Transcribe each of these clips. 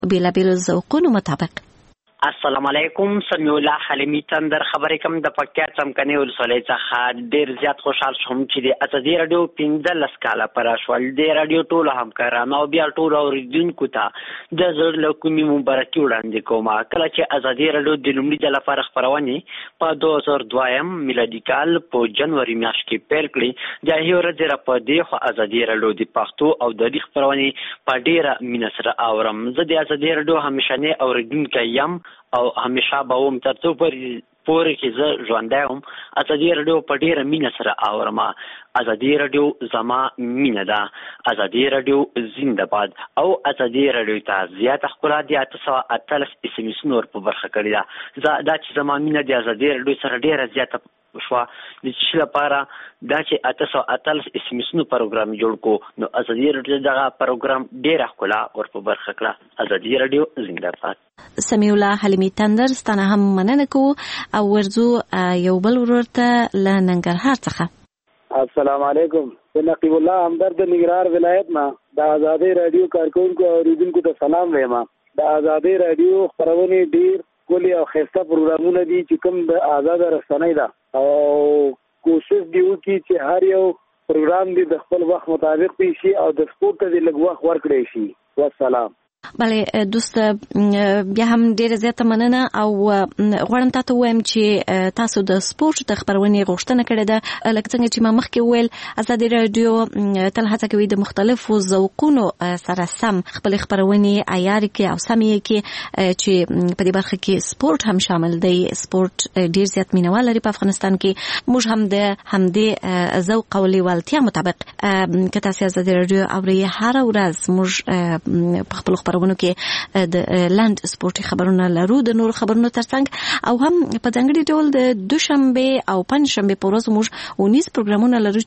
بیلابیلو ذوقونو مطابق. السلام علیکم، سمیع الله حلیمی تندر خبرې کوم د پکتیا څمکني ولسوالۍ څخه. ډیر زیات خوشحال شوم چې د ازادي رادیو 15 کاله پر شول د رادیو ټولو همکارانو او بیا ټولو اوریدونکو ته د زړه له کومې مبارکي وړاندې کوم. کله چې ازادي رادیو د لومړي ځل لپاره خپرونې په 2002 میلادي کال په جنوري میاشت کې پیل کړې، د هغې ورځې راپدې خو ازادي رادیو د پښتو او دري خپرونې په ډیره مینه سره اورم. زه د ازادي رادیو همیشنی اوریدونکی یم او همیشه به وم تر څو پورې چې زه ژوندی وم. ازادي رادیو په ډیره مینه سره اورم. ازادي رادیو زما مینه ده. ازادي رادیو زنده باد. او ازادي رادیو ته زیاته ښکلا د 818 SMS نور په برخه کړې ده. دا چې زما مینه د ازادي رادیو سره ډیره زیاته شوه، د چې لپاره دا چې 818 SMS پروګرام جوړ کو، نو ازادي رادیو دغه پروګرام ډیره ښکلا ور په برخه کړه. ازادي رادیو زنده باد. سمیع الله حلیمی تندر ستانه هم مننه کو او ورزو یو بل ورته له ننګرهار څخه. السلام علیکم، زه نقیب الله همدرد ننګرهار ولایت نه د ازادي رادیو کارکونکو او اوریدونکو ته سلام وایم. د ازادي رادیو خپرونې ډیر ښکلي او ښایسته پروګرامونه دي چې کوم د آزاده رسنۍ ده، او کوشش دی وکړي چې هر یو پروګرام دی د خپل وخت مطابق وي شي او د سپورت ته لږ وخت ورکړی شي. والسلام. بله دوست، بیا هم ډیره زیاته مننه او غواړم تاسو وایم چې تاسو د سپورت د خبرونې غوښتنه کړې ده. لکه څنګه چې ما مخکې ویل، ازادي رادیو تل هڅه کوي د مختلفو ذوقونو سره سم خپل خبرونې عیار کړي او سمې کړي چې په دې برخه کې سپورت هم شامل دی. سپورت ډیر زیات مینوال لري په افغانستان کې. موږ هم د همدې ذوق او لیوالتیا مطابق که تاسو ازادي رادیو اورئ، هر ورځ موږ په خپل خبرونو کې د لاند سپورتي خبرونه لرو، د نور خبرونو ترڅنګ او هم په ځانګړي ډول د دوشنبه او پنځشنبه په ورځ موږ 19 پروګرامونه لرو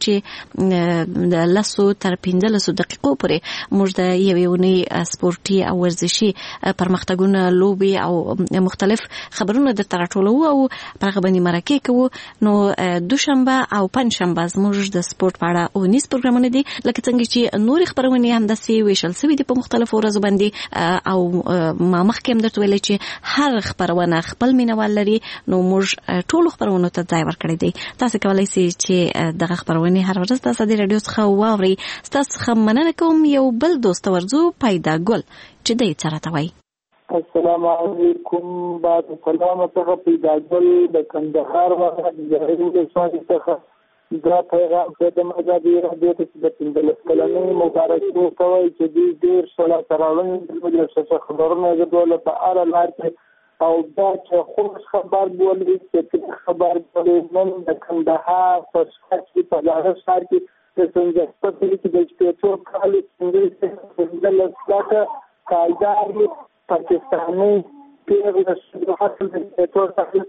چې د 10 تر 15 دقیقو پورې موږ د یوې اونۍ سپورتي او ورزشي پرمختګونه، لوبي او مختلف خبرونه د تراټولو او په هغه باندې مرکه کوو. نو دوشنبه او پنځشنبه زموږ د سپورت په اړه 19 پروګرامونه دي، لکه څنګه چې نور خبرونه هم د سی ویشل سوي دي په مختلفو ورځو باندې. او ما مخکې هم درته ویلې چې هر خبرونه خپل مینوال لري، نو موږ ټول خبرونو ته ځای ورکړی دی. تاسو کولای شئ چې دغه خبرونه هر ورځ د ازادي رادیو څخه واورئ. تاسو څخه مننه کوم. یو بل دوست ورزو پیدا ګل چې دې سره ته وایي. السلام علیکم، بعد سلام څخه پیدا ګل د کندهار ولایت د ولسوالۍ څخه دا پیغام د ازادي رادیو ته د 15 کلنۍ مبارکي ورکوي چې دوی ډېر سوله تراړنې د څه خبرونه د دولت په اړه لار کې او دا چې خوش خبر بولي چې خبر بولي نن د کندهار په ښار کې په لاره ښار کې د څنګه په دې کې د سپېڅو کال څنګه د لاسه کارګر پاکستاني پیغله د حاصل د سپېڅو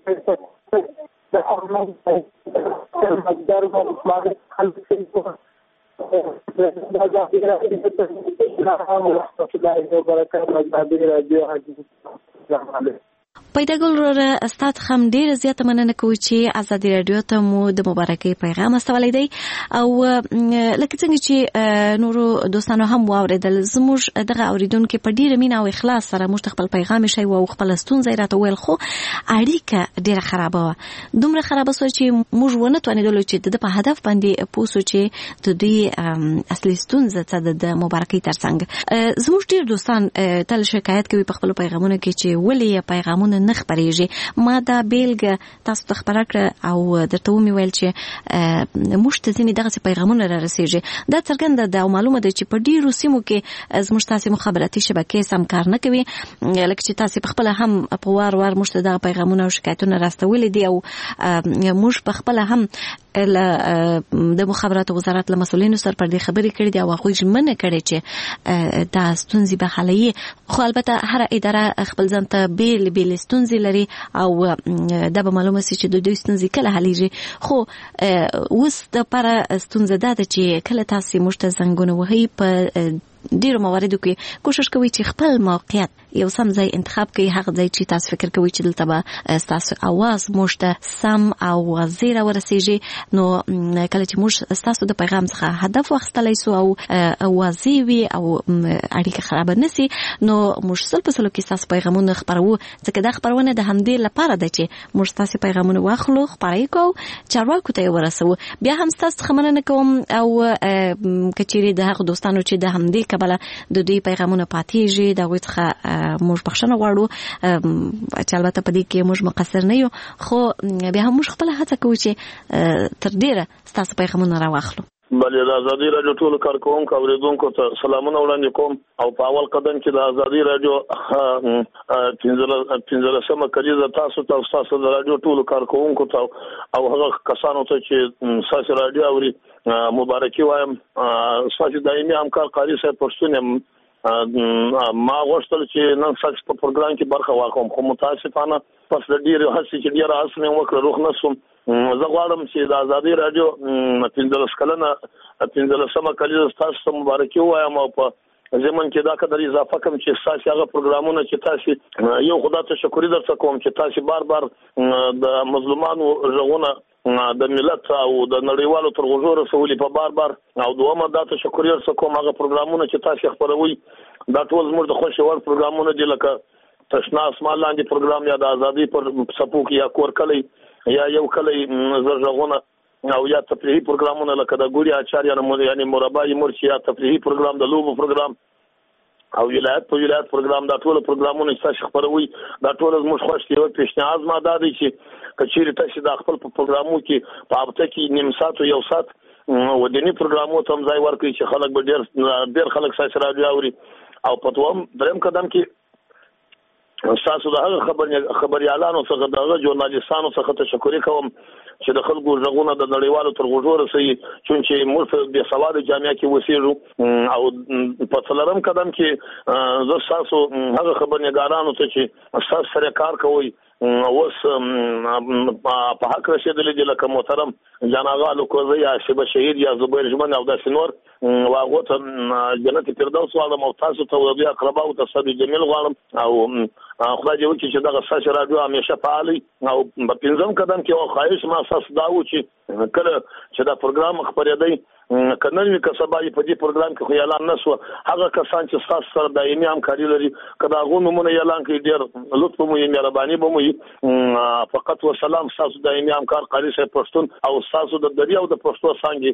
کال د احمد مقدار او اسماعیل خلک څخه د ازادي رادیو ته ورحمت الله وبرکاته. ازادي رادیو حاضر پیدا ګل وروره، استاد هم ډیره زیاته مننه کوي چې ازادي رادیو ته مو د مبارکۍ پیغام استولی دی. او لکه څنګه چې نورو دوستانو هم واوریدل، زموږ دغه اوریدونکو په ډیره مینه او اخلاص سره موږ خپل پیغام شي او خپل ستونزې راته ویل، خو اړیکه ډیره خرابه وه. دومره خرابه سو چې موږ ونه توانېدلو چې د په هدف باندې پوه سو چې د دوی اصلي ستونزه څه د مبارکۍ ترڅنګ. زموږ ډیر دوستان تل شکایت کوي په خپل پیغامونو کې چې ولې پیغامونه نه خبرېږي. ما دا بیلګه تاسو ته خبره کړه او درته ومې ویل چې موږ ته ځینې دغسې پیغامونه را رسېږي. دا څرګنده ده او معلومه ده چې په ډېرو سیمو کې زموږ تاسې مخابراتي شبکې سم کار نه کوي. لکه چې تاسې پخپله هم په وار وار موږ ته دغه پیغامونه او شکایتونه راستولي دي او موږ پخپله هم د مخابراتو وزارت له مسؤلینو سره پر دې خبرې کړې دي او هغوی ژمنه کړې چې دا ستونزې به حلوي. خو البته هره اداره خپل ځان ته بېل بېل ستونزې لري او دا به معلومه سي چې د دوی ستونزې کله حلیږي. خو اوس دپاره ستونزه دا ده چې کله تاسې موږ ته زنګونه وهئ، په ډیرو مواردو کې کوشش کوي چې خپل موقعیت یو سم ځای انتخاب کړئ، هغه ځای چې تاسو فکر کوئ چې دلته به تاسو اواز موږ ته سم او واضح ورسیږي. نو کله چې موږ تاسو د پیغام څخه هدف واخیستلی سو او واضح وي او اړیکه خراب نشي، نو موږ سل په سلو کې تاسو پیغامونه خپرو، ځکه دا خبرونه د همدې لپاره ده چې موږ تاسو پیغامونه واخلو، خپرای کو، چارواکو ته ورسو. بیا هم تاسو خمنه کوم او کچيري د هغه دوستانو چې د همدې کبله د دوی پیغامونه پاتېږي دا وڅخه موږ بخښنه غواړو، چې البته په دې کې موږ مقصر نه یو، خو بیا هم موږ خپل هڅه کوو چې تر ډیره تاسو پیغامونه راواخلو. بلې د ازادي رادیو ټول کارکونکو اوریدونکو ته سلامونه وړاندې کوم، او په اول قدم کې د ازادي رادیو 15مه کلیزه تاسو د رادیو ټول کارکونکو ته او هغه کسانو ته چې ساسي رادیو اوري مبارکي وایم. ساسي دایمي همکار قاری صاحب پښتون ما غوښتل چې نن ساسي په پروګرام کې برخه واخلم، خو متاسفانه پس د ډیرو هڅې چې ډیره هڅه مې وکړه روح نشم. زه غواړم چې د ازادي رادیو 15مه کلیزه تاسو ته مبارکي وایم، او په زمون کې دا قدر اضافه کوم چې تاسو هغه پروګرامونه چې تاسو یو خدای ته شکر درته کوم چې تاسو بار بار د مظلومانو ژغونه د ملت او د نړیوالو تر غوږو رسولي په بار بار، او دومره دا ته شکر درته کوم هغه پروګرامونه چې تاسو خبروي دا ټول زموږ د خوشي ور پروګرامونه دي، لکه تشنا اسمان لاندې پروګرام یا د ازادي پر سپو کې یا کور کلی یا یو کلی زرغونه او یا تفریحي پروګرامونه لکه د ګوري اچار یعنی مربع مرچی یا تفریحي پروګرام د لوبو پروګرام او ولایت پروګرام دا ټول پروګرامونه چې خبروي دا ټول زموږ خوښ دی. او پیشنهاد ما دا دی چې کچېری تاسو د خپل پروګرامو کې په هفته کې نیم ساعت او یو ساعت ودني پروګرامو ته ځای ورکړي چې خلک به ډېر خلک ساسي رادیو اوري. او په دوم دریم قدم کې تاسو د هغه خبريالانو څخه دغه ژورنالیستانو څخه تشکر کوم چې د خلکو ژغونه د نړیوالو تر غوږو رسي، چې موږ د سواد جامعه کې وسیږو. او په څلورم قدم کې زه تاسو هغه خبرنګارانو ته چې تاسو سره کار کوي اوس په حق رسیدلې دي لکه محترم جان آغا لوکوزی یا شبه شهید یا زبیر جمن او داسې نور واغو ته جنت فردوس غواړم، او تاسو ته او بیا اقرباو ته صدې جمیل غواړم، او خدای دې وکړي چې دغه ساسي رادیو همیشه فعالي. او په پنځم قدم کې او خواهش ما اساس دا و چې کله چې دا پروګرام خبرېدی کنه کسبای په دې پروګرام کې خو اعلان نشو، هغه کسان چې تاسو سره دایمي همکاري لري کدا غوونه اعلان کوي ډېر لطف مو یې مهرباني به مو فقط وسلام تاسو دایمي همکار قاری صاحب پښتون او تاسو د دریا او د پښتو څنګه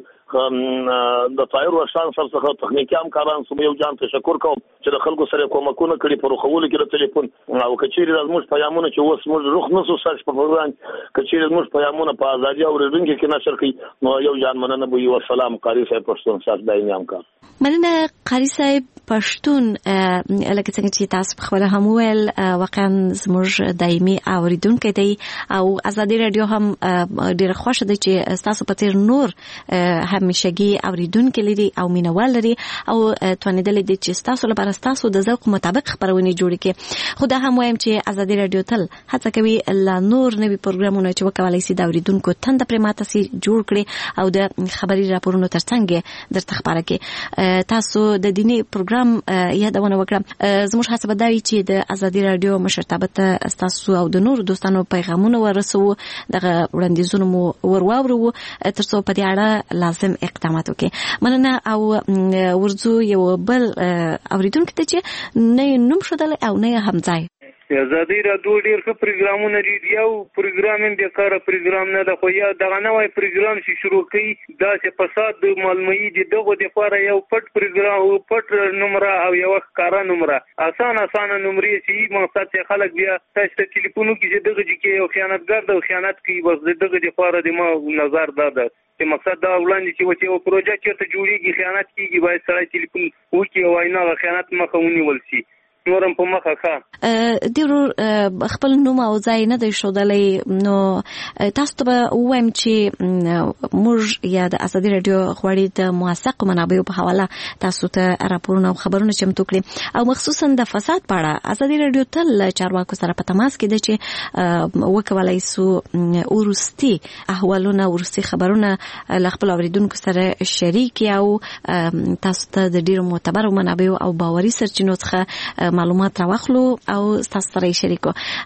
د طایر وشان سره تخنیکی همکاران سم یو جان تشکر کوم چې د خلکو سره کومکونه کړي په خوول کې د ټلیفون او کچېری زموږ پیغامونه چې اوس موږ روخ نسو ساش په پروګرام کچېری زموږ پیغامونه په ازادي او رډونکو کې نشر کوي. نو یو جان مننه به یو سلام قاری صاحب پښتون سره دایمي همکار. مننه قاری صاحب پښتون، لکه څنګه چې تاسو په خبره هم ویل واقعا زموږ دایمي اوریدونکو دی او ازادي رادیو هم ډیره خوښه ده چې تاسو په تیر نور همیشګي اوریدونکو لري او مینوال لري او توانیدل دي چې تاسو لپاره تاسو د ذوق مطابق خبرونه جوړ کړي. خو دا هم وایم چې ازادي رادیو تل هڅه کوي لا نور نوي پروګرامونه چې وکولای شي د اوریدونکو تند پرماته سي جوړ کړي او د خبري راپورونو ترڅنګ درته خبره کړي. تاسو د دیني پروګرام یادونه وکړه، زموږ هڅه به دا وي چې د ازادي رادیو مشرتابه ته تاسو او د نور دوستانو پیغامونه ورسوو، دغه وړاندیزونه مو ورواورو ترڅو په دې اړه لازم اقدامات وکړي. مننه. او ورځو یو بل اوریدونکو ته چې نه نوم شودل او نه هم ځای ازادي رادیو ډیر ښه پروګرامونه لري، یو پروګرام هم د کار پروګرام نه ده، خو یا دغه نوې پروګرام چې شروع کړي دا چې فساد د معلومي دي دغه د لپاره یو پټ پروګرام او پټ نمبر او یو ښکارا نمبر اسانه نمبرې چې مقصد چې خلک بیا تاسو ته ټلیفونو کې دغه چې یو خیانتګر د خیانت کوي، بس دغه د لپاره د ما نظر دا ده چې مقصد دا وړاندې چې یو پروژه چې ته جوړیږي خیانت کیږي باید سره ټلیفون وکړي او نه خیانت مخه ونیول شي. نورم په مخه ښه ډېر خپل نوم او ځای نه دی ښودلی، نو تاسو ته به ووایم چې موږ یا د ازادي راډیو غواړي د موثقو منابعو په حواله تاسو ته راپورونه او خبرونه چمتو کړي، او مخصوصا د فساد په اړه ازادي راډیو تل چارواکو سره په تماس کې ده چې وکولای سو ورستي احوالونه ورستي خبرونه له خپل اوریدونکو سره شریک او تاسو ته د ډیرو معتبرو منابعو او باوري سرچینو څخه معلومات راوخلو او تاسو سره شریکو.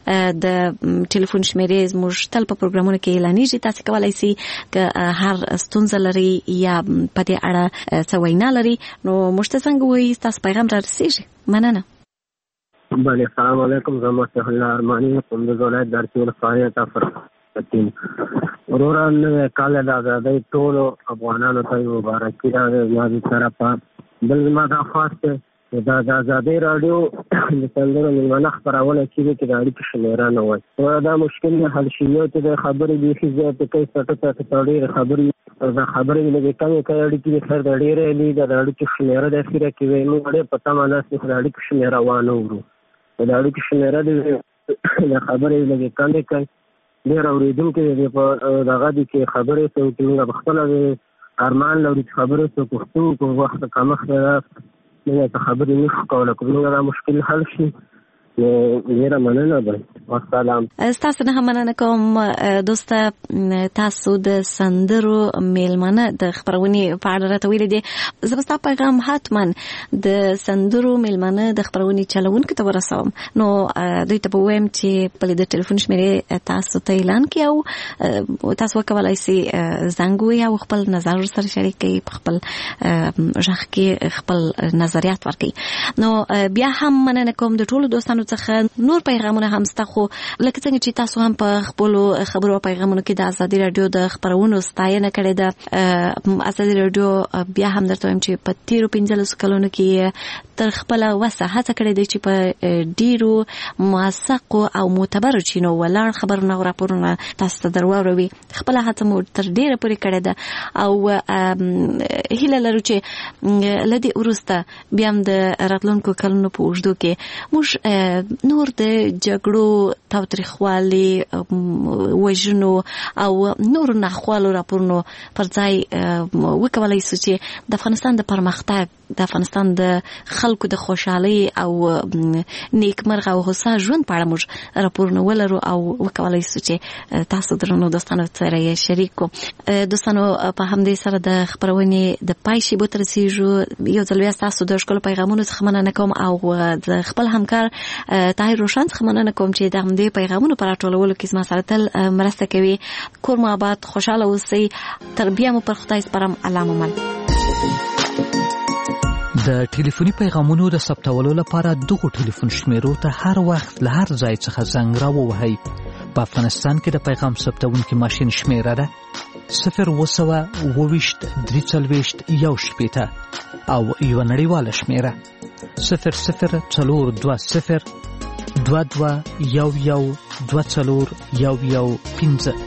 د ټلیفون شمیرې زموږ تل په پروګرامونو کې اعلانېږي، تاسو کولای شئ که هر ستونزه لري یا په دې اړه څه وینا لري نو موږ ته څنګه وایي تاسو پیغام را رسیږي. مننه. بله، السلام علیکم. زه مسیح الله ارماني کوم د ولایت درکې ولسوالۍ ته فرقتین وروره نوی کال د ازادۍ ټولو افغانانو ته مبارکي راوړي زما د طرفه. بل زما دا خواست دی دا د ازادۍ راډیو د سندرو مېلمانه خپرونه کېږي چې د اړیکو شمېره نه وایي. دا مشکل حل شي. یو چې د خبرې بیخي زیاتې کوي څټه ډېرې خبرې دا خبرې لږې کمې کوي اړیکې د خیر د ډېرې لي د اړیکو شمېره د اخیره کې وایي موږ ډېر په تمه ناست د اړیکو شمېره وانه ورو. د اړیکو شمېره د خبرې لږې کمې کوي. ډېر اورېدونکي دې په دغه دي چې خبرې کوي چې موږ په خپله ارمان لرو چې خبرې کوو پښتو کوم وخت کمښت ده موږ ته خبرې نشو کولی. که موږ دا مشکل حل شي ډېره مننه ده. والسلام. ستاسو نه مننه کوم دوسته. تاسو د سندرو میلمانه د خبرونې په اړه راته ویلي دي. زه به ستا پیغام حتما د سندرو میلمانه د خبرونې چلونکو ته ورسوم، نو دوی ته به ووایم چې خپلې د ټلیفون شمېرې تاسو ته اعلان کړي او تاسو وکولای شئ زنګ ووهئ او خپل نظر ورسره شریک کړئ، په خپل غږ کې خپل نظریات ورکړئ. نو بیا هم مننه کوم د ټولو دوستانو څخه. نور پیغامونه هم ستا، خو لکه څنګه چې تاسو هم په خپلو خبرو او پیغامونو کې د ازادي راډیو د خبرونو ستاینه کړې ده. ازادي راډیو بیا هم درته وایم چې په تیرو 15 کلونو کې تر خپله وسه هڅه کړې ده چې په ډیرو موثقو او معتبرو چینو ولاړ خبرونه او راپورونه تاسو ته درواروي. خپله هڅه مو تر ډیره پورې کړې ده او هیله لرو چې له دې وروسته بیا هم د راتلونکو کلونو په اوږدو کې موږ نور د جګړو تاوتریخوالي وژنو او نور ناخوالو راپورونو پر ځای وکولای شو چې د افغانستان د پرمختګ، د افغانستان د خلکو د خوشحالۍ او نیکمرغه او هوسا ژوند په اړه موږ راپورونه ولرو او وکولای شو چې تاسو درنو دوستانو سره یې شریک کړو. دوستانو په همدې سره د خپرونې د پای شیبو ته رسیږو. یو ځل بیا تاسو د ښکلو پیغامونو څخه مننه کوم او د خپل همکار طاهر روشن څخه مننه کوم چې د همدې پیغامونو په راټولولو کې زما سره تل مرسته کوي. کور مو آباد، خوشحاله اوسئ. تر بیا مو پر خدای سپارم. الله مو مل. د ټلیفوني پیغامونو د ثبتولو لپاره دغو ټلیفون شمیرو ته هر وخت له هر ځای څخه زنګ راووهئ. په افغانستان کې د پیغام ثبتونکي ماشین شمیره ده 0202341 او یو نړیواله شمیره 00402211241115.